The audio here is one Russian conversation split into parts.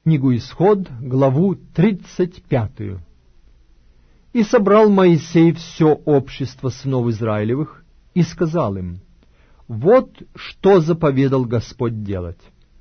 Книгу Исход, главу 35. «И собрал Моисей все общество сынов Израилевых, и сказал им: вот что заповедал Господь делать.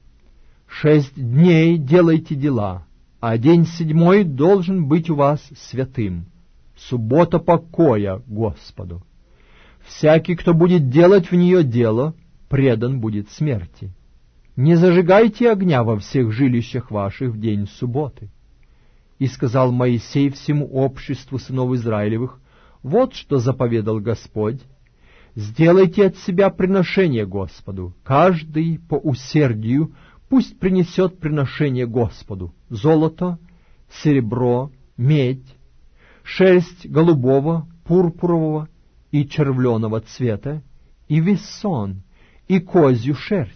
6 дней делайте дела, а день 7 должен быть у вас святым, суббота покоя Господу. Всякий, кто будет делать в нее дело, предан будет смерти. Не зажигайте огня во всех жилищах ваших в день субботы». И сказал Моисей всему обществу сынов Израилевых: вот что заповедал Господь: сделайте от себя приношение Господу, каждый по усердию пусть принесет приношение Господу: золото, серебро, медь, шерсть голубого, пурпурового и червленого цвета, и вессон, и козью шерсть,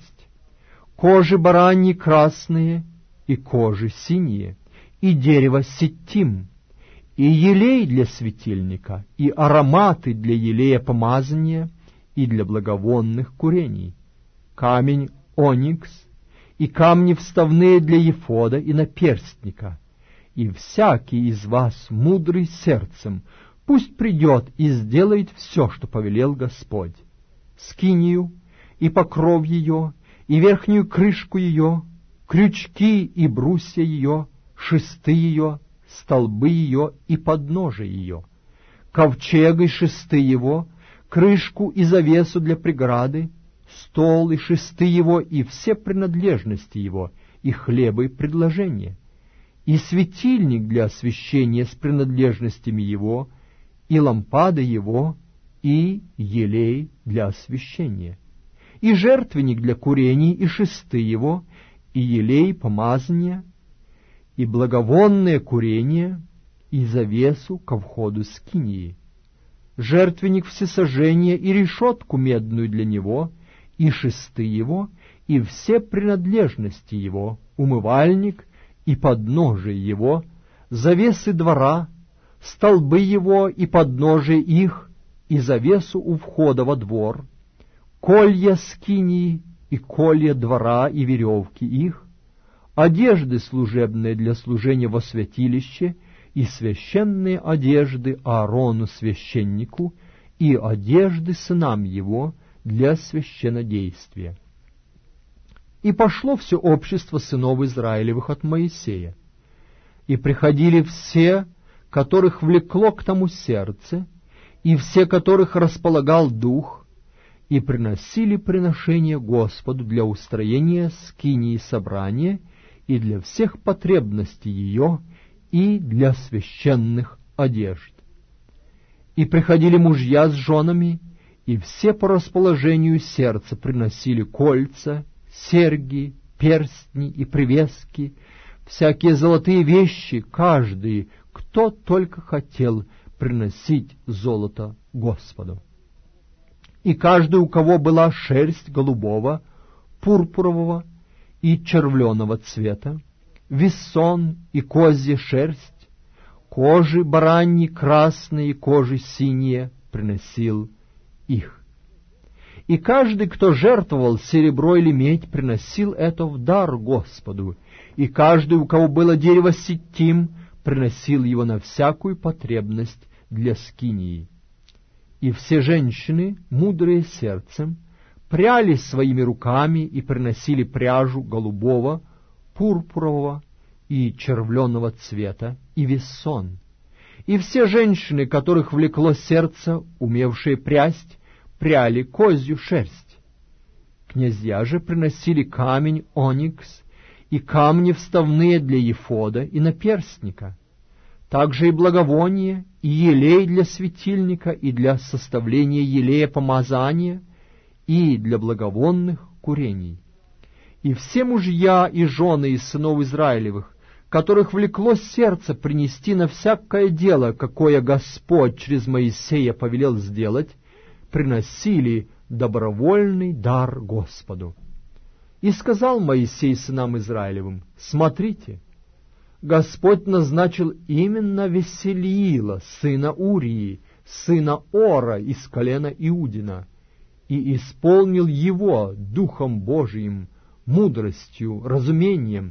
кожи бараньи красные и кожи синие, и дерево ситим, и елей для светильника, и ароматы для елея помазания и для благовонных курений, камень оникс, и камни вставные для ефода и наперстника. И всякий из вас, мудрый сердцем, пусть придет и сделает все, что повелел Господь: скинию, и покров ее, и верхнюю крышку ее, крючки и брусья ее, шесты ее, столбы ее и подножие ее, ковчег и шесты его, крышку и завесу для преграды, стол и шесты его и все принадлежности его, и хлеба и предложения, и светильник для освещения с принадлежностями его, и лампады его, и елей для освещения, и жертвенник для курений, и шесты его, и елей помазания, и благовонное курение, и завесу ко входу скинии, жертвенник всесожжения, и решетку медную для него, и шесты его, и все принадлежности его, умывальник и подножие его, завесы двора, столбы его и подножие их, и завесу у входа во двор, колья скинии и колья двора и веревки их, одежды служебные для служения во святилище, и священные одежды Аарону священнику, и одежды сынам его для священнодействия. И пошло все общество сынов Израилевых от Моисея, и приходили все, которых влекло к тому сердце, и все, которых располагал дух, и приносили приношения Господу для устроения скинии собрания и для всех потребностей ее, и для священных одежд. И приходили мужья с женами, и все по расположению сердца приносили кольца, серьги, перстни и привески, всякие золотые вещи, каждый, кто только хотел приносить золото Господу. И каждый, у кого была шерсть голубого, пурпурового и червленого цвета, вессон и козья шерсть, кожи бараньи красные и кожи синие, приносил их. И каждый, кто жертвовал серебро или медь, приносил это в дар Господу, и каждый, у кого было дерево ситим, приносил его на всякую потребность для скинии. И все женщины, мудрые сердцем, пряли своими руками и приносили пряжу голубого, пурпурового и червленого цвета, и вессон. И все женщины, которых влекло сердце, умевшие прясть, пряли козью шерсть. Князья же приносили камень оникс и камни вставные для ефода и наперстника, также и благовоние, и елей для светильника, и для составления елея помазания, и для благовонных курений. И все мужья и жены из сынов Израилевых, которых влекло сердце принести на всякое дело, какое Господь через Моисея повелел сделать, приносили добровольный дар Господу. И сказал Моисей сынам Израилевым: смотрите, Господь назначил именно Веселиила, сына Урии, сына Ора из колена Иудина, и исполнил его Духом Божиим, мудростью, разумением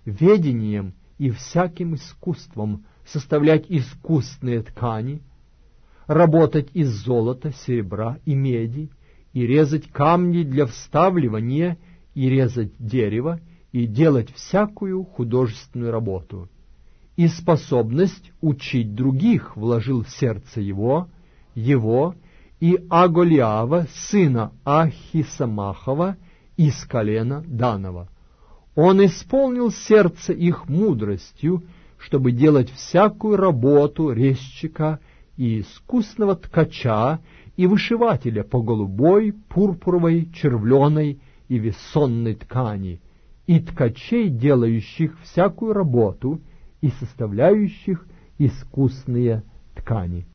ведением и всяким искусством составлять искусные ткани, работать из золота, серебра и меди, и резать камни для вставливания, и резать дерево, и делать всякую художественную работу. И способность учить других вложил в сердце его и Аголиава, сына Ахисамахова, из колена Данова. Он исполнил сердце их мудростью, чтобы делать всякую работу резчика и искусного ткача и вышивателя по голубой, пурпуровой, червленой и весонной ткани, и ткачей, делающих всякую работу и составляющих искусные ткани.